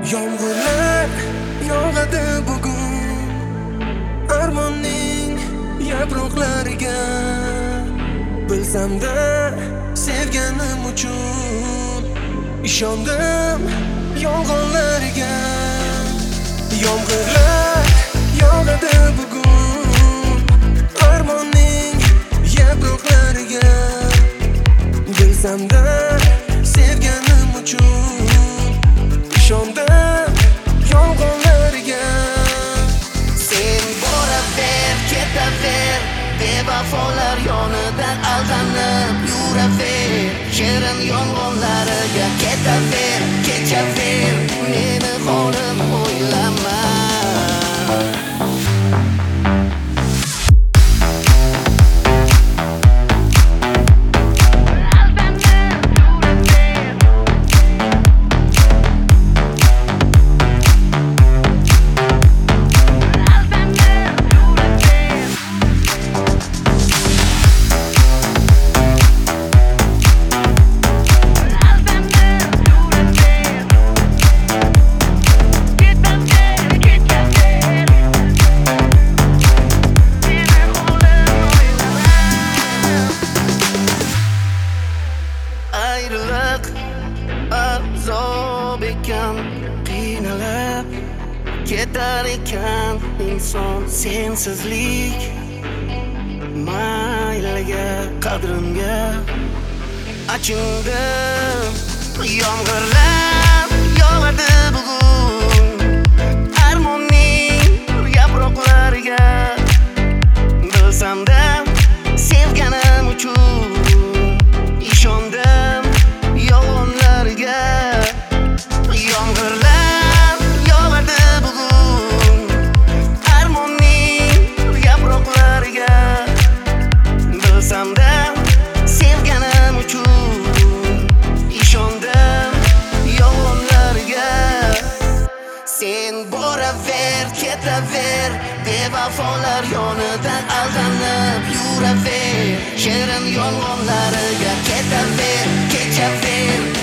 Yomg'irlar yog'adi bugun armonning yaproqlariga. Bilsamda sevganim uchun ishondim yolg'onlariga. Yomg'irlar yog'adi bugun armonning yaproqlariga. Bilsamda sevganim uchun ishondim yolg'onlariga. Sen boraver, ketaver, bevafolar yonidan aldanib yuraver. Shirin yolg'onlariga ketaver, kechaver, meni holim o'ylama. Ayrılık azob ekan, qiynalib ketar ekan inson. Sensizlik mayliga, qadrimga achindim. Yomg'irlar yog'adi bugun armonning yaproqlariga. Bilsamda sevganim uchun ishondim yolg'onlariga. Yomg'irlar yog'adi bugun armonning yaproqlariga. Bilsamda sevganim uchun ishondim yolg'onlariga. Sen boraver, ketaver, bevafolar yonidan aldanib yuraver. Shirin yolg'onlariga ketaver, kechaver,